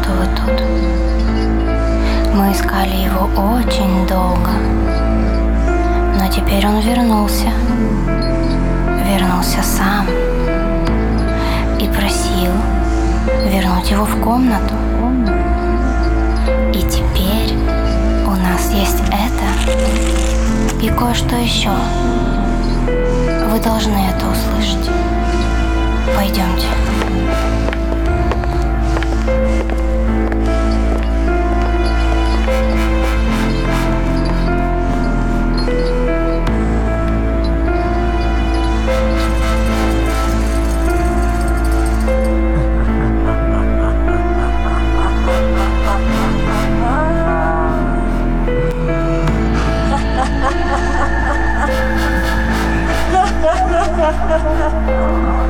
что вы тут. Мы искали его очень долго, но теперь он вернулся. Вернулся сам и просил вернуть его в комнату. И теперь у нас есть это и кое-что еще. Вы должны это услышать. Пойдемте. Ha ha ha ha!